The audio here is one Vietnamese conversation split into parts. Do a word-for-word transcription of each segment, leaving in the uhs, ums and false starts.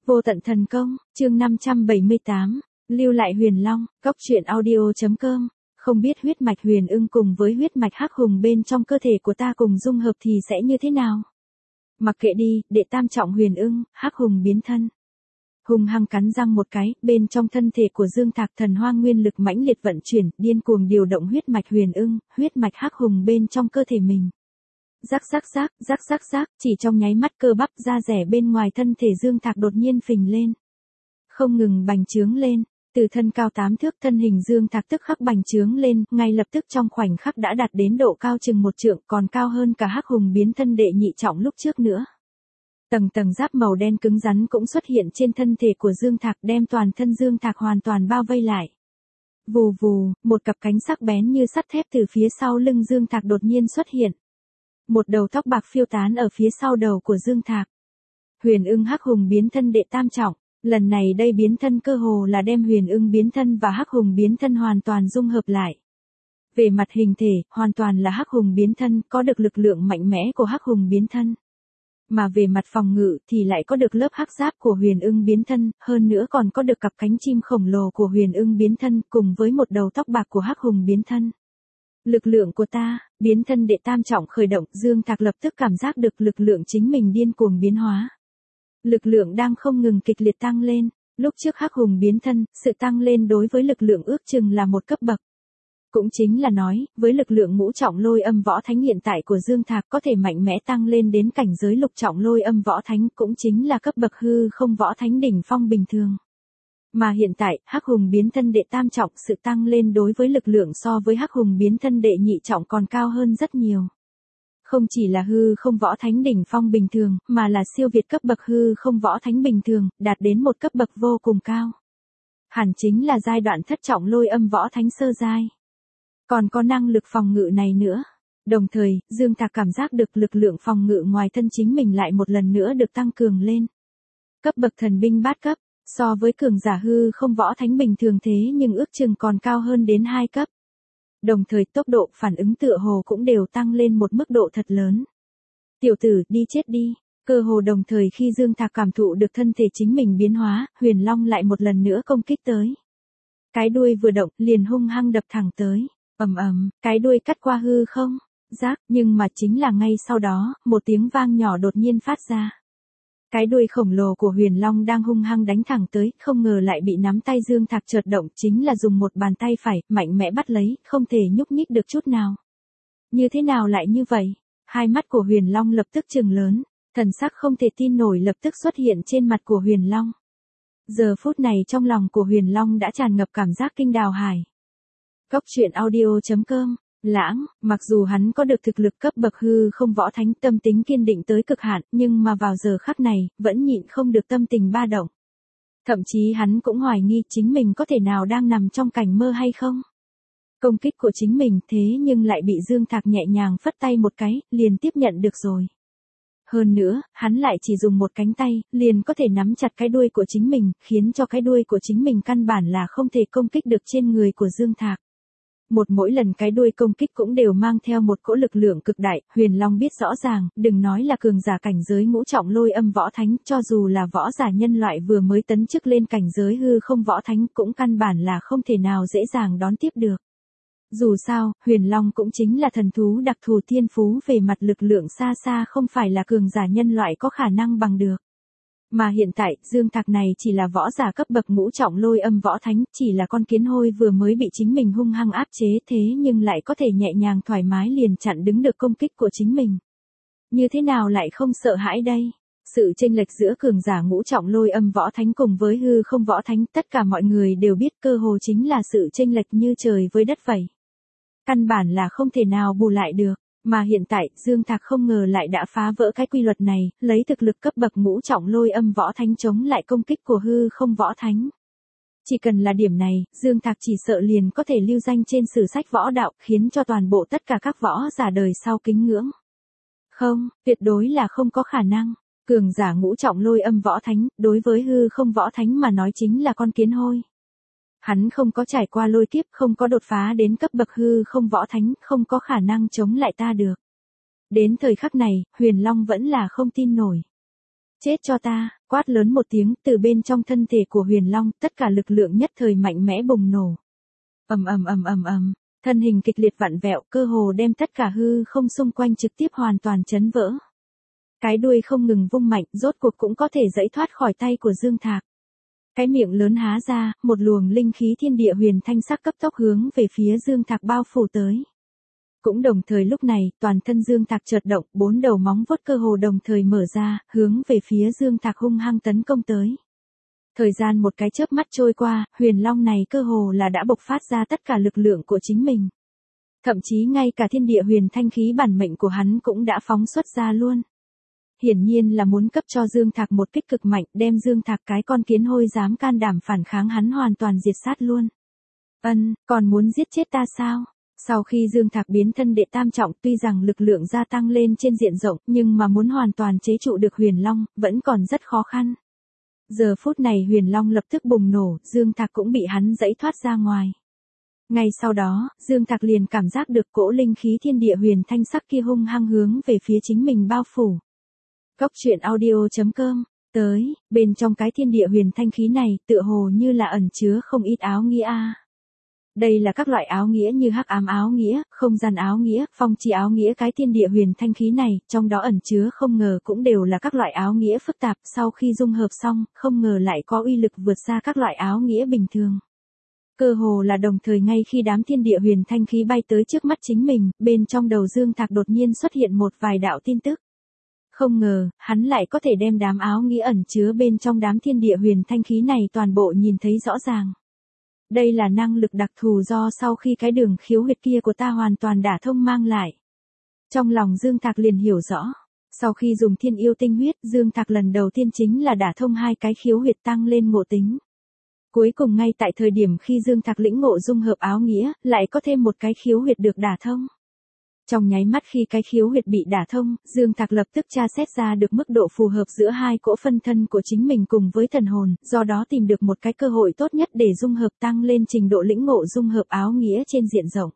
Vô tận thần công, chương năm trăm bảy mươi tám, lưu lại huyền long, cốc truyện audio chấm com. Không biết huyết mạch huyền ưng cùng với huyết mạch hắc hùng bên trong cơ thể của ta cùng dung hợp thì sẽ như thế nào? Mặc kệ đi, đệ tam trọng huyền ưng, hắc hùng biến thân. Hùng hăng cắn răng một cái, bên trong thân thể của Dương Thạc thần hoang nguyên lực mãnh liệt vận chuyển, điên cuồng điều động huyết mạch huyền ưng, huyết mạch hắc hùng bên trong cơ thể mình. Rắc rắc rắc, rắc rắc rắc, chỉ trong nháy mắt cơ bắp da rẻ bên ngoài thân thể Dương Thạc đột nhiên phình lên. Không ngừng bành trướng lên, từ thân cao tám thước thân hình Dương Thạc tức khắc bành trướng lên, ngay lập tức trong khoảnh khắc đã đạt đến độ cao chừng một trượng, còn cao hơn cả hắc hùng biến thân đệ nhị trọng lúc trước nữa. Tầng tầng giáp màu đen cứng rắn cũng xuất hiện trên thân thể của Dương Thạc, đem toàn thân Dương Thạc hoàn toàn bao vây lại. Vù vù, một cặp cánh sắc bén như sắt thép từ phía sau lưng Dương Thạc đột nhiên xuất hiện. Một đầu tóc bạc phiêu tán ở phía sau đầu của Dương Thạc. Huyền ưng hắc hùng biến thân đệ tam trọng, lần này đây biến thân cơ hồ là đem huyền ưng biến thân và hắc hùng biến thân hoàn toàn dung hợp lại. Về mặt hình thể, hoàn toàn là hắc hùng biến thân, có được lực lượng mạnh mẽ của hắc hùng biến thân. Mà về mặt phòng ngự thì lại có được lớp hắc giáp của huyền ưng biến thân, hơn nữa còn có được cặp cánh chim khổng lồ của huyền ưng biến thân cùng với một đầu tóc bạc của hắc hùng biến thân. Lực lượng của ta, biến thân đệ tam trọng khởi động, Dương Thạc lập tức cảm giác được lực lượng chính mình điên cuồng biến hóa. Lực lượng đang không ngừng kịch liệt tăng lên, lúc trước hắc hùng biến thân, sự tăng lên đối với lực lượng ước chừng là một cấp bậc. Cũng chính là nói, với lực lượng ngũ trọng lôi âm võ thánh hiện tại của Dương Thạc có thể mạnh mẽ tăng lên đến cảnh giới lục trọng lôi âm võ thánh, cũng chính là cấp bậc hư không võ thánh đỉnh phong bình thường. Mà hiện tại, hắc hùng biến thân đệ tam trọng sự tăng lên đối với lực lượng so với hắc hùng biến thân đệ nhị trọng còn cao hơn rất nhiều. Không chỉ là hư không võ thánh đỉnh phong bình thường, mà là siêu việt cấp bậc hư không võ thánh bình thường, đạt đến một cấp bậc vô cùng cao. Hẳn chính là giai đoạn thất trọng lôi âm võ thánh sơ giai. Còn có năng lực phòng ngự này nữa. Đồng thời, Dương Thạc cảm giác được lực lượng phòng ngự ngoài thân chính mình lại một lần nữa được tăng cường lên. Cấp bậc thần binh bát cấp, so với cường giả hư không võ thánh bình thường thế nhưng ước chừng còn cao hơn đến hai cấp. Đồng thời tốc độ phản ứng tựa hồ cũng đều tăng lên một mức độ thật lớn. Tiểu tử, đi chết đi. Cơ hồ đồng thời khi Dương Thạc cảm thụ được thân thể chính mình biến hóa, huyền long lại một lần nữa công kích tới. Cái đuôi vừa động, liền hung hăng đập thẳng tới. Ầm ầm, cái đuôi cắt qua hư không, rác, nhưng mà chính là ngay sau đó, một tiếng vang nhỏ đột nhiên phát ra. Cái đuôi khổng lồ của huyền long đang hung hăng đánh thẳng tới, không ngờ lại bị nắm tay Dương Thạc chợt động, chính là dùng một bàn tay phải, mạnh mẽ bắt lấy, không thể nhúc nhích được chút nào. Như thế nào lại như vậy? Hai mắt của huyền long lập tức trừng lớn, thần sắc không thể tin nổi lập tức xuất hiện trên mặt của huyền long. Giờ phút này trong lòng của huyền long đã tràn ngập cảm giác kinh đào hải. Cốc truyện audio chấm com, Lãng, mặc dù hắn có được thực lực cấp bậc hư không võ thánh, tâm tính kiên định tới cực hạn, nhưng mà vào giờ khắc này, vẫn nhịn không được tâm tình ba động. Thậm chí hắn cũng hoài nghi chính mình có thể nào đang nằm trong cảnh mơ hay không. Công kích của chính mình thế nhưng lại bị Dương Thạc nhẹ nhàng phất tay một cái, liền tiếp nhận được rồi. Hơn nữa, hắn lại chỉ dùng một cánh tay, liền có thể nắm chặt cái đuôi của chính mình, khiến cho cái đuôi của chính mình căn bản là không thể công kích được trên người của Dương Thạc. Một mỗi lần cái đuôi công kích cũng đều mang theo một cỗ lực lượng cực đại, huyền long biết rõ ràng, đừng nói là cường giả cảnh giới ngũ trọng lôi âm võ thánh, cho dù là võ giả nhân loại vừa mới tấn chức lên cảnh giới hư không võ thánh cũng căn bản là không thể nào dễ dàng đón tiếp được. Dù sao, huyền long cũng chính là thần thú đặc thù thiên phú về mặt lực lượng xa xa không phải là cường giả nhân loại có khả năng bằng được. Mà hiện tại, Dương Thạc này chỉ là võ giả cấp bậc ngũ trọng lôi âm võ thánh, chỉ là con kiến hôi vừa mới bị chính mình hung hăng áp chế thế nhưng lại có thể nhẹ nhàng thoải mái liền chặn đứng được công kích của chính mình. Như thế nào lại không sợ hãi đây? Sự chênh lệch giữa cường giả ngũ trọng lôi âm võ thánh cùng với hư không võ thánh, tất cả mọi người đều biết cơ hồ chính là sự chênh lệch như trời với đất vậy. Căn bản là không thể nào bù lại được. Mà hiện tại, Dương Thạc không ngờ lại đã phá vỡ cái quy luật này, lấy thực lực cấp bậc ngũ trọng lôi âm võ thánh chống lại công kích của hư không võ thánh. Chỉ cần là điểm này, Dương Thạc chỉ sợ liền có thể lưu danh trên sử sách võ đạo, khiến cho toàn bộ tất cả các võ giả đời sau kính ngưỡng. Không, tuyệt đối là không có khả năng. Cường giả ngũ trọng lôi âm võ thánh, đối với hư không võ thánh mà nói chính là con kiến hôi. Hắn không có trải qua lôi kiếp, không có đột phá đến cấp bậc hư không võ thánh, không có khả năng chống lại ta được. Đến thời khắc này, huyền long vẫn là không tin nổi. Chết cho ta, quát lớn một tiếng, từ bên trong thân thể của Huyền Long, tất cả lực lượng nhất thời mạnh mẽ bùng nổ. Ầm ầm ầm ầm ầm, thân hình kịch liệt vặn vẹo, cơ hồ đem tất cả hư không xung quanh trực tiếp hoàn toàn chấn vỡ. Cái đuôi không ngừng vung mạnh, rốt cuộc cũng có thể giãy thoát khỏi tay của Dương Thạc. Cái miệng lớn há ra, một luồng linh khí thiên địa huyền thanh sắc cấp tốc hướng về phía Dương Thạc bao phủ tới. Cũng đồng thời lúc này, toàn thân Dương Thạc chợt động, bốn đầu móng vuốt cơ hồ đồng thời mở ra, hướng về phía Dương Thạc hung hăng tấn công tới. Thời gian một cái chớp mắt trôi qua, Huyền Long này cơ hồ là đã bộc phát ra tất cả lực lượng của chính mình. Thậm chí ngay cả thiên địa huyền thanh khí bản mệnh của hắn cũng đã phóng xuất ra luôn. Hiển nhiên là muốn cấp cho Dương Thạc một kích cực mạnh, đem Dương Thạc cái con kiến hôi dám can đảm phản kháng hắn hoàn toàn diệt sát luôn. Ân, còn muốn giết chết ta sao? Sau khi Dương Thạc biến thân đệ tam trọng, tuy rằng lực lượng gia tăng lên trên diện rộng, nhưng mà muốn hoàn toàn chế trụ được Huyền Long, vẫn còn rất khó khăn. Giờ phút này Huyền Long lập tức bùng nổ, Dương Thạc cũng bị hắn giãy thoát ra ngoài. Ngay sau đó, Dương Thạc liền cảm giác được cỗ linh khí thiên địa huyền thanh sắc kia hung hăng hướng về phía chính mình bao phủ. Cốc truyện audio chấm com, tới, bên trong cái thiên địa huyền thanh khí này, tựa hồ như là ẩn chứa không ít áo nghĩa a. Đây là các loại áo nghĩa như hắc ám áo nghĩa, không gian áo nghĩa, phong chi áo nghĩa, cái thiên địa huyền thanh khí này, trong đó ẩn chứa không ngờ cũng đều là các loại áo nghĩa phức tạp, sau khi dung hợp xong, không ngờ lại có uy lực vượt xa các loại áo nghĩa bình thường. Cơ hồ là đồng thời ngay khi đám thiên địa huyền thanh khí bay tới trước mắt chính mình, bên trong đầu Dương Thạc đột nhiên xuất hiện một vài đạo tin tức. Không ngờ, hắn lại có thể đem đám áo nghĩa ẩn chứa bên trong đám thiên địa huyền thanh khí này toàn bộ nhìn thấy rõ ràng. Đây là năng lực đặc thù do sau khi cái đường khiếu huyệt kia của ta hoàn toàn đả thông mang lại. Trong lòng Dương Thạc liền hiểu rõ. Sau khi dùng thiên yêu tinh huyết, Dương Thạc lần đầu tiên chính là đả thông hai cái khiếu huyệt tăng lên ngộ tính. Cuối cùng ngay tại thời điểm khi Dương Thạc lĩnh ngộ dung hợp áo nghĩa, lại có thêm một cái khiếu huyệt được đả thông. Trong nháy mắt khi cái khiếu huyệt bị đả thông, Dương Thạc lập tức tra xét ra được mức độ phù hợp giữa hai cỗ phân thân của chính mình cùng với thần hồn, do đó tìm được một cái cơ hội tốt nhất để dung hợp tăng lên trình độ lĩnh ngộ dung hợp áo nghĩa trên diện rộng.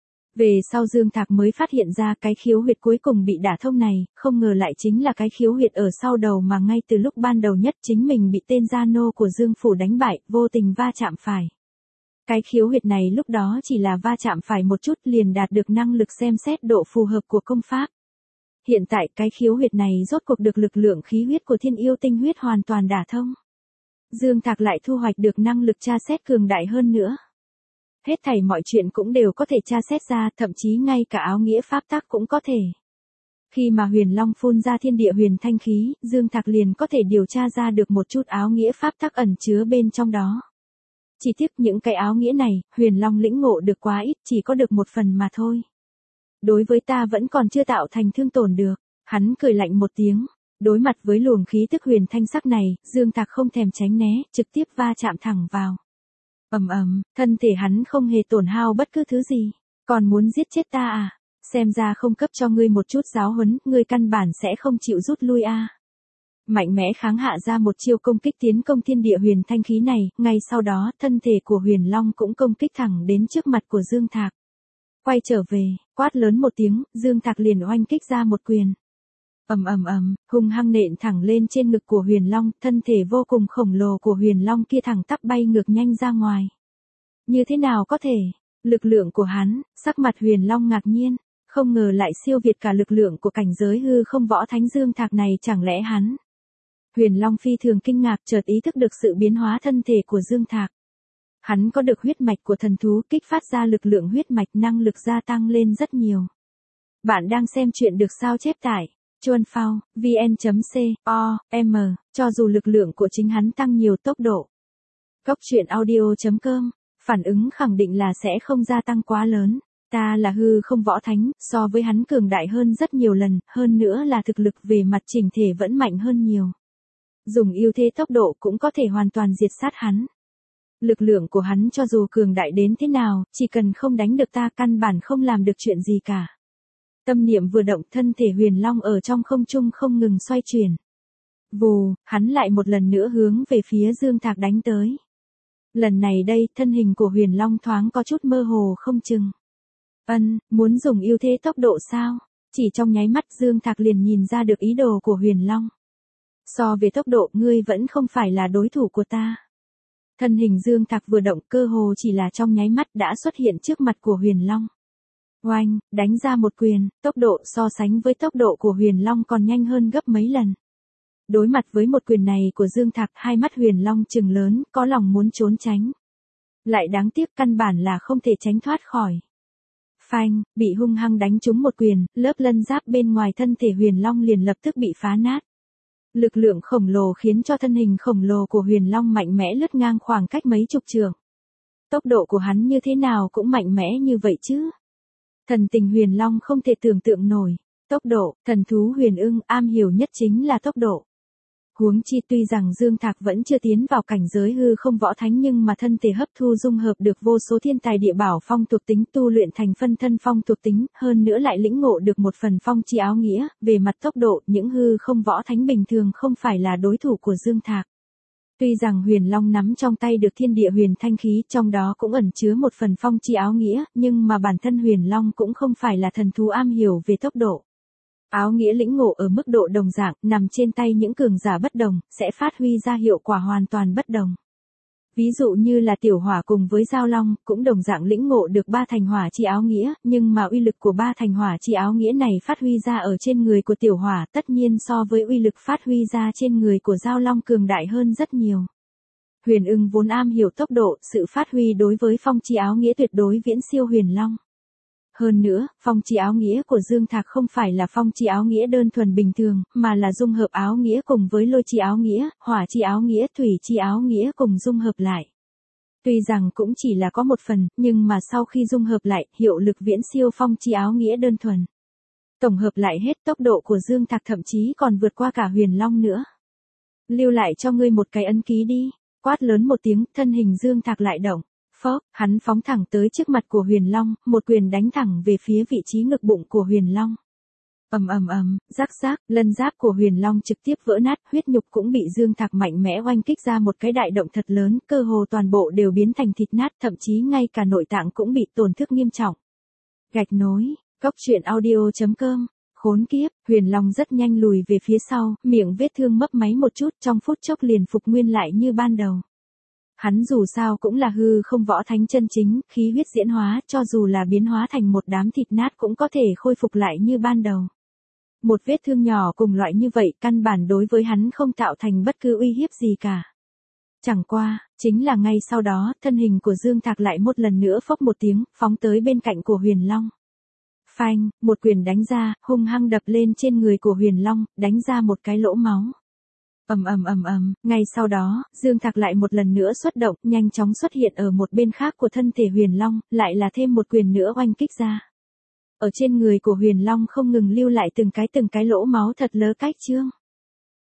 Về sau Dương Thạc mới phát hiện ra cái khiếu huyệt cuối cùng bị đả thông này, không ngờ lại chính là cái khiếu huyệt ở sau đầu mà ngay từ lúc ban đầu nhất chính mình bị tên gia nô của Dương Phủ đánh bại, vô tình va chạm phải. Cái khiếu huyệt này lúc đó chỉ là va chạm phải một chút liền đạt được năng lực xem xét độ phù hợp của công pháp. Hiện tại cái khiếu huyệt này rốt cuộc được lực lượng khí huyết của thiên yêu tinh huyết hoàn toàn đả thông. Dương Thạc lại thu hoạch được năng lực tra xét cường đại hơn nữa. Hết thảy mọi chuyện cũng đều có thể tra xét ra, thậm chí ngay cả áo nghĩa pháp tắc cũng có thể. Khi mà Huyền Long phun ra thiên địa huyền thanh khí, Dương Thạc liền có thể điều tra ra được một chút áo nghĩa pháp tắc ẩn chứa bên trong đó. Chỉ tiếc những cái áo nghĩa này, Huyền Long lĩnh ngộ được quá ít, chỉ có được một phần mà thôi. Đối với ta vẫn còn chưa tạo thành thương tổn được. Hắn cười lạnh một tiếng. Đối mặt với luồng khí tức huyền thanh sắc này, Dương Thạc không thèm tránh né, trực tiếp va chạm thẳng vào. Ầm ầm, thân thể hắn không hề tổn hao bất cứ thứ gì. Còn muốn giết chết ta à? Xem ra không cấp cho ngươi một chút giáo huấn, ngươi căn bản sẽ không chịu rút lui a. À. Mạnh mẽ kháng hạ ra một chiêu công kích tiến công thiên địa huyền thanh khí này, ngay sau đó, thân thể của Huyền Long cũng công kích thẳng đến trước mặt của Dương Thạc. Quay trở về, quát lớn một tiếng, Dương Thạc liền oanh kích ra một quyền. Ầm ầm ầm, hung hăng nện thẳng lên trên ngực của Huyền Long, thân thể vô cùng khổng lồ của Huyền Long kia thẳng tắp bay ngược nhanh ra ngoài. Như thế nào có thể? Lực lượng của hắn, sắc mặt Huyền Long ngạc nhiên, không ngờ lại siêu việt cả lực lượng của cảnh giới hư không võ thánh Dương Thạc này, chẳng lẽ hắn? Huyền Long phi thường kinh ngạc, chợt ý thức được sự biến hóa thân thể của Dương Thạc. Hắn có được huyết mạch của thần thú, kích phát ra lực lượng huyết mạch, năng lực gia tăng lên rất nhiều. Bạn đang xem chuyện được sao chép tải chuan phao vn chấm co m, cho dù lực lượng của chính hắn tăng nhiều tốc độ. Cốc truyện audio chấm com, phản ứng khẳng định là sẽ không gia tăng quá lớn. Ta là hư không võ thánh, so với hắn cường đại hơn rất nhiều lần, hơn nữa là thực lực về mặt chỉnh thể vẫn mạnh hơn nhiều. Dùng ưu thế tốc độ cũng có thể hoàn toàn diệt sát hắn. Lực lượng của hắn cho dù cường đại đến thế nào, chỉ cần không đánh được ta căn bản không làm được chuyện gì cả. Tâm niệm vừa động, thân thể Huyền Long ở trong không trung không ngừng xoay chuyển. Vù, hắn lại một lần nữa hướng về phía Dương Thạc đánh tới. Lần này đây, thân hình của Huyền Long thoáng có chút mơ hồ không chừng. Ân, muốn dùng ưu thế tốc độ sao? Chỉ trong nháy mắt Dương Thạc liền nhìn ra được ý đồ của Huyền Long. So về tốc độ, ngươi vẫn không phải là đối thủ của ta. Thân hình Dương Thạc vừa động, cơ hồ chỉ là trong nháy mắt đã xuất hiện trước mặt của Huyền Long. Oanh, đánh ra một quyền, tốc độ so sánh với tốc độ của Huyền Long còn nhanh hơn gấp mấy lần. Đối mặt với một quyền này của Dương Thạc, hai mắt Huyền Long trừng lớn, có lòng muốn trốn tránh. Lại đáng tiếc căn bản là không thể tránh thoát khỏi. Phanh, bị hung hăng đánh trúng một quyền, lớp lân giáp bên ngoài thân thể Huyền Long liền lập tức bị phá nát. Lực lượng khổng lồ khiến cho thân hình khổng lồ của Huyền Long mạnh mẽ lướt ngang khoảng cách mấy chục trượng. Tốc độ của hắn như thế nào cũng mạnh mẽ như vậy chứ. Thần tình Huyền Long không thể tưởng tượng nổi. Tốc độ, thần thú Huyền Ưng am hiểu nhất chính là tốc độ. Huống chi tuy rằng Dương Thạc vẫn chưa tiến vào cảnh giới hư không võ thánh nhưng mà thân thể hấp thu dung hợp được vô số thiên tài địa bảo phong thuộc tính tu luyện thành phân thân phong thuộc tính, hơn nữa lại lĩnh ngộ được một phần phong chi áo nghĩa, về mặt tốc độ những hư không võ thánh bình thường không phải là đối thủ của Dương Thạc. Tuy rằng Huyền Long nắm trong tay được thiên địa huyền thanh khí, trong đó cũng ẩn chứa một phần phong chi áo nghĩa, nhưng mà bản thân Huyền Long cũng không phải là thần thú am hiểu về tốc độ. Áo nghĩa lĩnh ngộ ở mức độ đồng dạng, nằm trên tay những cường giả bất đồng, sẽ phát huy ra hiệu quả hoàn toàn bất đồng. Ví dụ như là Tiểu Hỏa cùng với Giao Long, cũng đồng dạng lĩnh ngộ được ba thành hỏa chi áo nghĩa, nhưng mà uy lực của ba thành hỏa chi áo nghĩa này phát huy ra ở trên người của Tiểu Hỏa tất nhiên so với uy lực phát huy ra trên người của Giao Long cường đại hơn rất nhiều. Huyền Ưng vốn am hiểu tốc độ, sự phát huy đối với phong chi áo nghĩa tuyệt đối viễn siêu Huyền Long. Hơn nữa, phong chi áo nghĩa của Dương Thạc không phải là phong chi áo nghĩa đơn thuần bình thường, mà là dung hợp áo nghĩa cùng với lôi chi áo nghĩa, hỏa chi áo nghĩa, thủy chi áo nghĩa cùng dung hợp lại. Tuy rằng cũng chỉ là có một phần, nhưng mà sau khi dung hợp lại, hiệu lực viễn siêu phong chi áo nghĩa đơn thuần. Tổng hợp lại hết tốc độ của Dương Thạc thậm chí còn vượt qua cả Huyền Long nữa. Lưu lại cho ngươi một cái ấn ký đi, quát lớn một tiếng, thân hình Dương Thạc lại động. Phốc, hắn phóng thẳng tới trước mặt của Huyền Long, một quyền đánh thẳng về phía vị trí ngực bụng của Huyền Long. Ầm ầm ầm, rắc rắc, lân giáp của Huyền Long trực tiếp vỡ nát, huyết nhục cũng bị Dương Thạc mạnh mẽ oanh kích ra một cái đại động thật lớn, cơ hồ toàn bộ đều biến thành thịt nát, thậm chí ngay cả nội tạng cũng bị tổn thương nghiêm trọng. Gạch nối, Cốc Truyện Audio chấm com. Khốn kiếp, Huyền Long rất nhanh lùi về phía sau, miệng vết thương mấp máy một chút, trong phút chốc liền phục nguyên lại như ban đầu. Hắn dù sao cũng là hư không võ thánh chân chính, khí huyết diễn hóa, cho dù là biến hóa thành một đám thịt nát cũng có thể khôi phục lại như ban đầu. Một vết thương nhỏ cùng loại như vậy, căn bản đối với hắn không tạo thành bất cứ uy hiếp gì cả. Chẳng qua, chính là ngay sau đó, thân hình của Dương Thạc lại một lần nữa phốc một tiếng, phóng tới bên cạnh của Huyền Long. Phanh, một quyền đánh ra, hung hăng đập lên trên người của Huyền Long, đánh ra một cái lỗ máu. Ầm ầm ầm ầm, ngay sau đó, Dương Thạc lại một lần nữa xuất động, nhanh chóng xuất hiện ở một bên khác của thân thể Huyền Long, lại là thêm một quyền nữa oanh kích ra. Ở trên người của Huyền Long không ngừng lưu lại từng cái từng cái lỗ máu thật lớ cách chương.